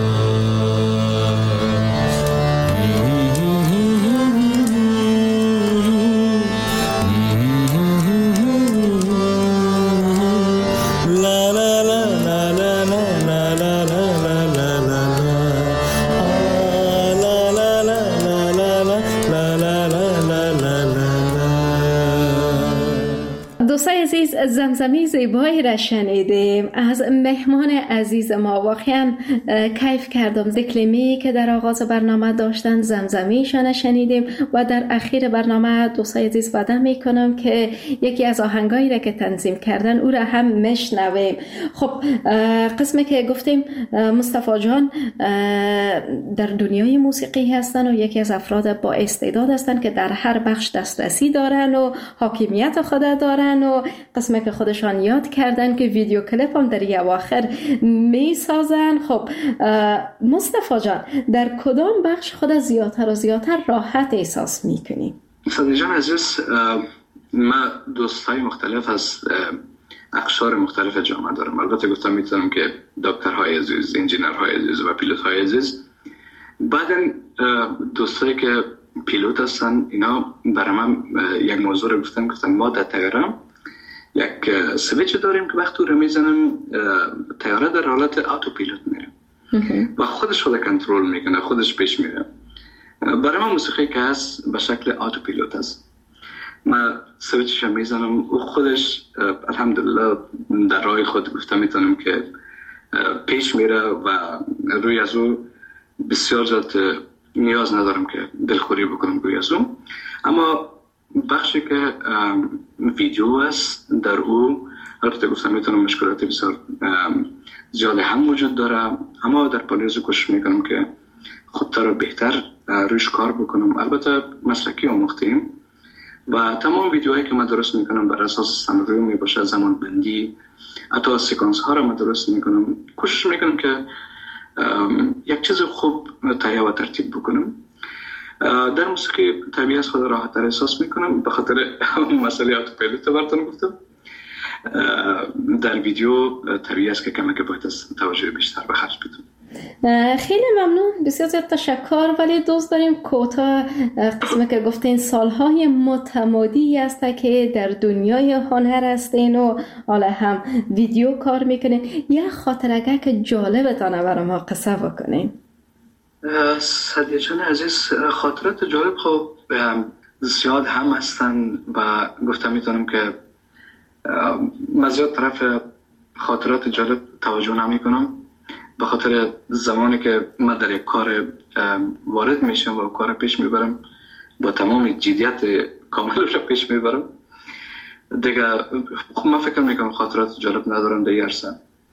دوستای عزیز، زمزمه زیبایی را شنیدیم از مهمان عزیز ما. واقعا کیف کردم کلمی که در آغاز برنامه داشتن، زمزمیشان شنیدیم و در اخیر برنامه دوستای عزیز وعده میکنم که یکی از آهنگایی را که تنظیم کردن او را هم میشنویم. خب قسمی که گفتیم مصطفی جان در دنیای موسیقی هستن و یکی از افراد با استعداد هستن که در هر بخش دسترسی دارن و حاکمیت خود دارن و قسمی که خودشان یاد کردن که ویدیو کلیپ هم در اواخر می سازن. خب مصطفی جان، در کدام بخش خود زیادتر و زیادتر راحت احساس می کنی؟ صدیق جان عزیز، ما دوستای مختلف از اقشار مختلف جامعه دارم. البته گفتم میتونم که دکترهای عزیز، انجینرهای عزیز و پیلوتهای عزیز. بعداً دوستایی که پیلوت هستن، اینا برای من یک موضوع رو گفتن ما در طیاره یک سویچ داریم که وقتی رو میزنن طیاره در حالت آتو پیلوت میره و خودش رو کنترل میکنه، خودش پیش میره. برای من موسیقی که هست به شکل آتو پیلوت هست. من سویچش رو میزنم و خودش الحمدلله در راه خود گفتم میتونم که پیش میره و روی از او بسیار زیاد نیاز ندارم که دلخوری بکنم روی از او. اما بخشی که ویدیو است در او البته گفتم میتونم مشکلات بسیار زیاده هم وجود داره، اما در پالیوزو کوشش میکنم که خودتا رو بهتر روش کار بکنم. البته مسلکی آموختیم و تمام ویدیوهایی که من درست میکنم بر اساس سناریو میباشه، زمان بندی، حتی سیکانس ها رو من درست میکنم. کوشش میکنم که یک چیز خوب تهیه و ترتیب بکنم. در موسیقی طبیعی از خود راحت تر احساس میکنم به خاطر مسئله آتوپیلوت براتون گفتم. در ویدیو طبیعی است که کمک باید از توجه بیشتر به خرج بدم. خیلی ممنون، بسیار زیاد تشکر. ولی دوست داریم کوتاه قسمی که گفتین سالهای متمادی است که در دنیای هنر هستین و حالا هم ویدیو کار میکنین، یه خاطرگه که جالبتانه برای ما قصه بکنین. صدیق جان عزیز، خاطرات جالب خب زیاد هم هستن و گفتم میتونم که من زیاد طرف خاطرات جالب توجه نمی کنم به خاطر زمانی که من در یک کار وارد میشم و کار پیش میبرم با تمام جدیت کامل رو پیش میبرم دیگه. خب من فکر میکنم خاطرات جالب ندارم در عرصه،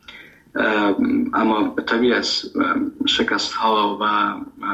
اما طبیعی است شکست ها و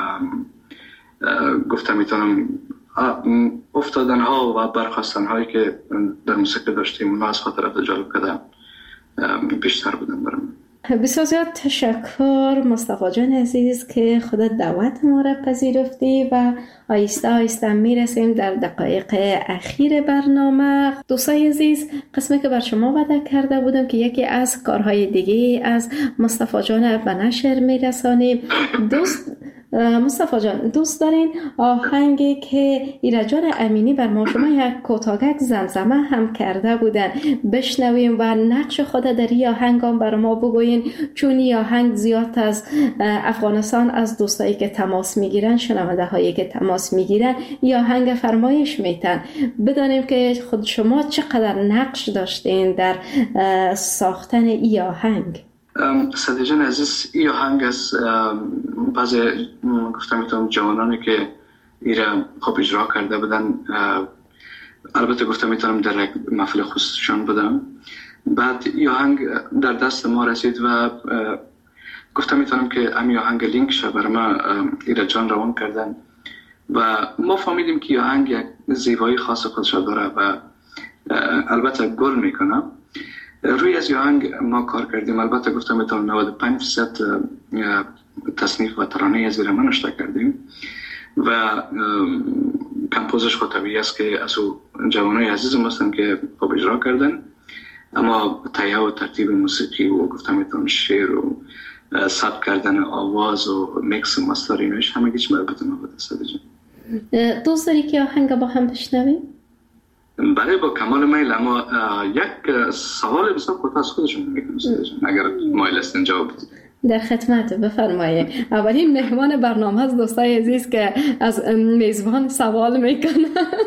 گفتم میتونم افتادن ها و برخواستن هایی که در موسیقی داشتیم اونا از خاطرات جالب کده بیشتر بودن برام. بسیار زیاد تشکر مصطفی جان عزیز که خودت دعوت ما را پذیرفتی و آیسته آیسته میرسیم در دقایق اخیر برنامه. دوستای عزیز، قسمی که بر شما وعده کرده بودم که یکی از کارهای دیگه از مصطفی جان به نشر میرسانیم. مصطفی جان دوست دارین آهنگی که ایرجان امینی بر ما شما یک کوتاهک زمزمه هم کرده بودن بشنویم و نقش خود در این آهنگ هم بر ما بگوین، چون این آهنگ زیاد از افغانستان از دوستایی که تماس میگیرن، شنونده هایی که تماس میگیرن این آهنگ فرمایش میتن. بدانیم که خود شما چقدر نقش داشتین در ساختن این آهنگ. صدیق جان عزیز، این آهنگ از بعضی گفتم میتونم جوانانی که ایره خوب اجرا کرده بودن، البته گفتم میتونم در محفل خصوصیشان بدم. بعد این آهنگ در دست ما رسید و گفتم میتونم که امی آهنگ لینک شه برای ما ایره جان روان کردن و ما فهمیدیم که آهنگ یک زیبایی خاص خودش داره و البته گل میکنه. روی از آهنگ ما کار کردیم. البته گفتم میتونم 95% تصنیف و ترانه از ما نشته کردیم و کمپوزش خود طبیعی است که از او جوانای عزیزم هستن که خوب اجرا کردن، اما تهیه و ترتیب موسیقی و گفتم میتونم شعر و ثبت کردن آواز و میکس و ماستر اینوش همه گیش مربوط ما بود. صدیق جان دوست داری که آهنگ با هم بشنویم؟ بله با کمال میل، اما یک سوال بسیار کوتاه از خودشون میکنم صدیق جان اگر مایل هستین جواب بدید. در خدمت، بفرمایید. اولین مهمان برنامه از دوستای عزیز که از میزبان سوال میکنه.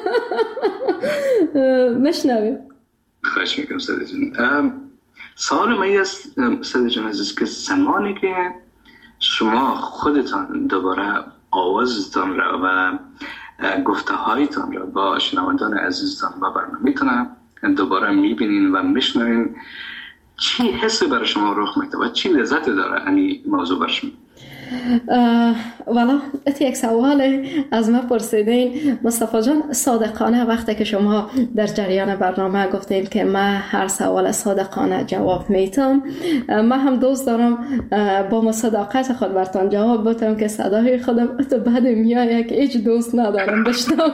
مشنویم. خواهش میکنم صدیق جان. سوال من است صدیق جان عزیز که زمانی که شما خودتان دوباره آوازتان را و گفته هایتان را با شنوندگان عزیزتان با برنامه میتونم دوباره میبینین و میشنوین، چی حسی برای شما رخ میده و چی لذت داره این موضوع برای شما؟ والا یک سوال از ما پرسیدین مصطفی جان صادقانه. وقتی که شما در جریان برنامه گفتین که من هر سوال صادقانه جواب میتم، من هم دوست دارم با مصداقت خود برتان جواب بدم که صدای خودم تو بد میایه که هیچ دوست ندارم بشنوم.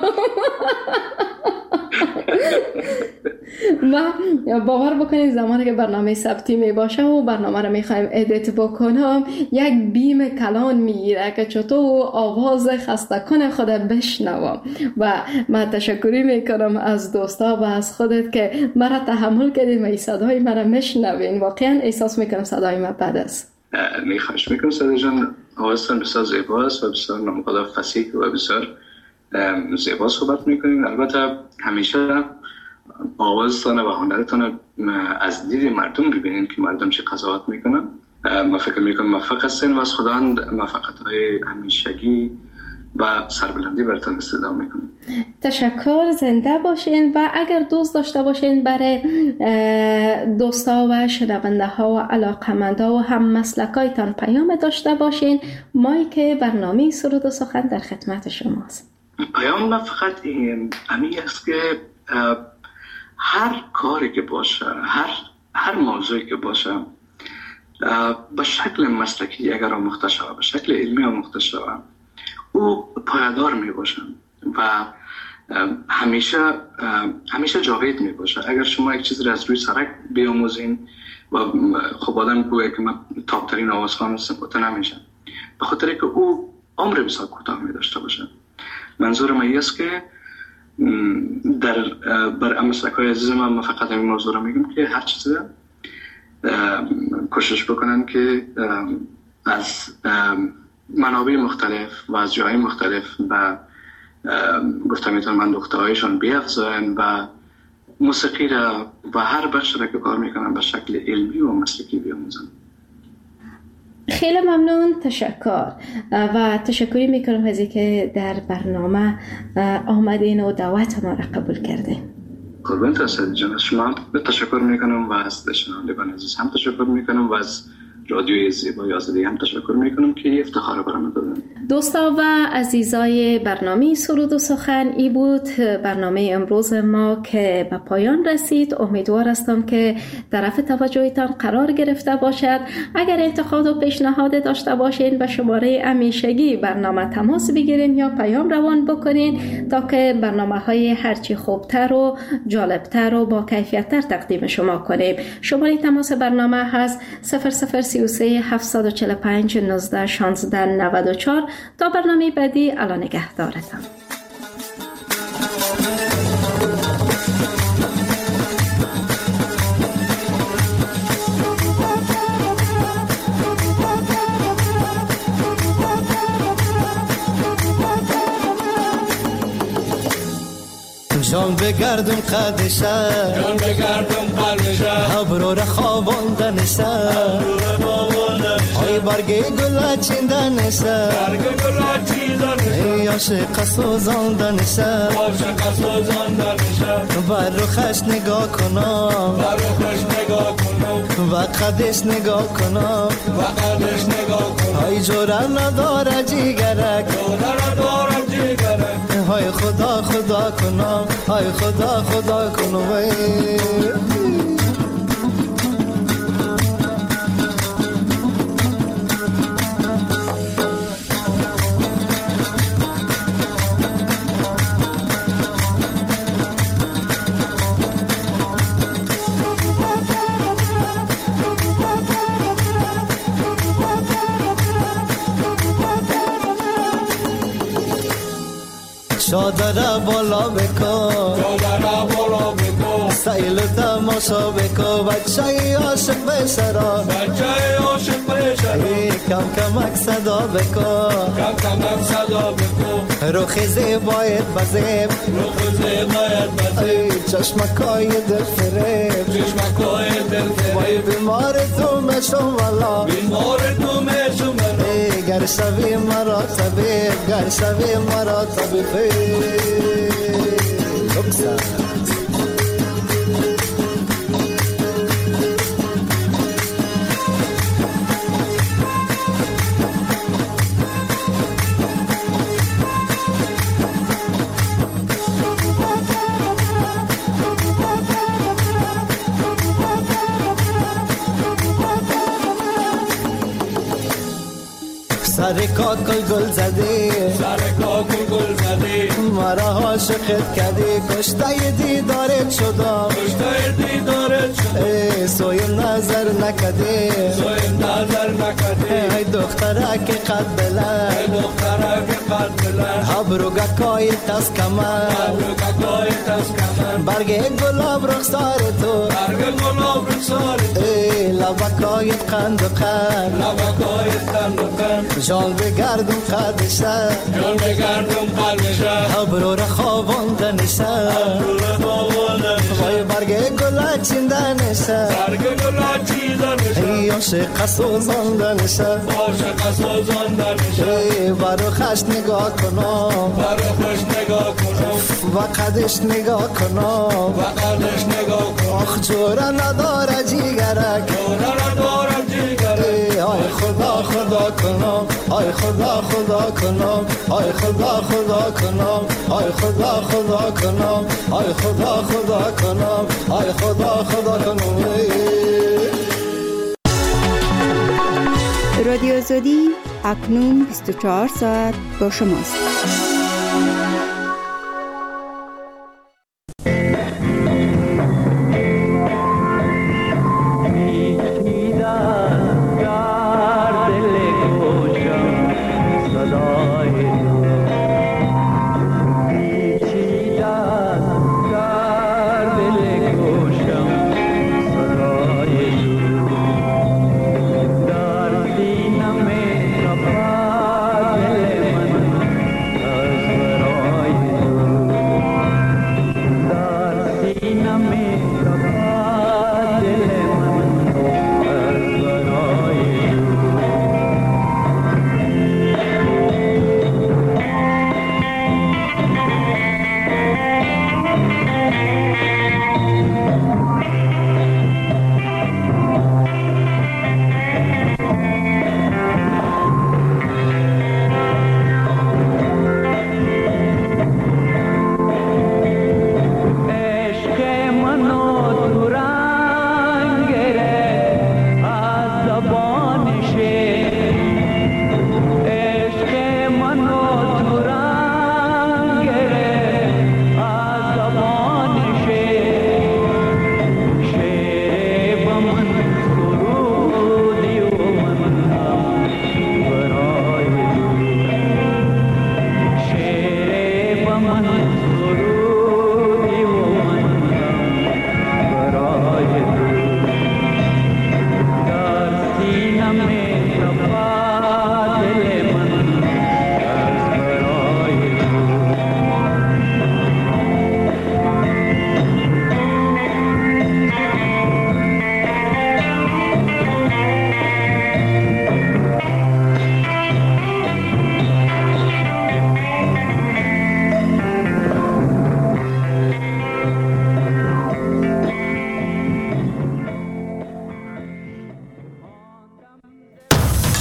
ما باور بکنید زمانی که برنامه ثبتی می باشه و برنامه رو میخوایم ادیت بکنم، یک بیم کلان میگیره که چطور آواز خسته کنه خود بشنوم و من تشکری میکنم از دوستا و از خودت که مرا تحمل کردید و این صدای مرا میشنوین. واقعا احساس میکنم صدای من بد است. خواهش میکنم صدیق جان، آوازتان بسیار زیباست و بسیار نامقدر فصیح و بسیار زیبا صحبت میکنین. البته همیشه آوازتان و هنرتان از دید مردم ببینین که مردم چه قضاوت میکنن. ما فکر میکنم موفق هستین و از خداوند موفقیت‌های همیشگی و سربلندی براتون استدعا میکنم. تشکر، زنده باشین. و اگر دوست داشته باشین برای دوستا و شنونده ها و علاقمندا و هم مسلکایتان پیام داشته باشین، مایک برنامه سرود و سخن در خدمت شماست. پیام ما فقط همین است که هر کاری که باشه، هر موضوعی که باشه به شکل مسلکی اگر آموخته شود، به شکل علمی آموخته شود، او پایدار می باشه و همیشه جاوید می باشه. اگر شما یک چیز را از روی سرک بیاموزین و خب آدم گوید که من تاپترین آوازخوان هستم، نمیشه، به خاطر که او عمر بسیار کوتاه می داشته باشه. منظور من است که بر مسلک‌های عزیز من فقط همین موضوع رو میگم که هر چیزی کوشش بکنن که از منابع مختلف و از جاهای مختلف و گفتم میتونم من دکترهایشان بیافزاین و موسیقی را و هر بخش را که کار میکنن به شکل علمی و مسلکی بیاموزن. خیلی ممنون، تشکر و تشکری میکنم از اینکه در برنامه آمدین و دعوت ما را قبول کردین. قربانت هستید جان، از شما تشکر میکنم و از شنوندگان عزیز هم تشکر میکنم و از رادیوی زیبای آزادی هم تشکر میکنم که افتخار برام دادن. دوستا و عزیزای برنامه سرود و سخن، ای بود برنامه امروز ما که به پایان رسید. امیدوار هستم که طرف توجهتان قرار گرفته باشد. اگر انتقاد و پیشنهاد داشته باشین به شماره همیشگی برنامه تماس بگیرین یا پیام روان بکنین تا که برنامه‌های هرچی خوبتر و جالبتر و با کیفیت‌تر تقدیم شما کنیم. شماره تماس برنامه هست 0033 745 19 16 94. تا برنامه بعدی، الله نگهدارتان. جان بگردم قدشه، جان بگردم قلبشه، ابرو را خواباندنشه، برگ گل چیندنشه ای عاشق سوزاندنشه بر روخش نگاه کنم و قدش نگاه کنم های جوره نداره جیگرک های خدا خدا کنم های خدا خدا کنم چادر بالا بکن سیل تماشا بکن بچه عاشق بشرا کم کمک صدا بکن روخ زیبایت بزیب چشمکای دل فریب وای بیمار تو مشم والا گر شوی مرا طبیب گر شوی مرا طبیب سر کاکل گل زدی مرا عاشقت کردی کشته دیدارت شدم ای سوی نظر نکدی ای دختره که قد بلند ابرو گکای تس کمر برگ گلاب رخسار تو ای لبکای قند و قند جان بگردم قدشه ابرو را خواباندنشه وای برگ گل چیندنشه ای عاشق سوزاندنشه ای برو خش نگاه کنم و قدش نگاه کنم آخ جوره نداره جیگرک ای خدا خدا کنم ای خدا خدا کنم ای خدا خدا کنم ای خدا خدا کنم ای خدا خدا کنم ای خدا خدا کنم رادیو آزادی اکنون 24 ساعت با شماست.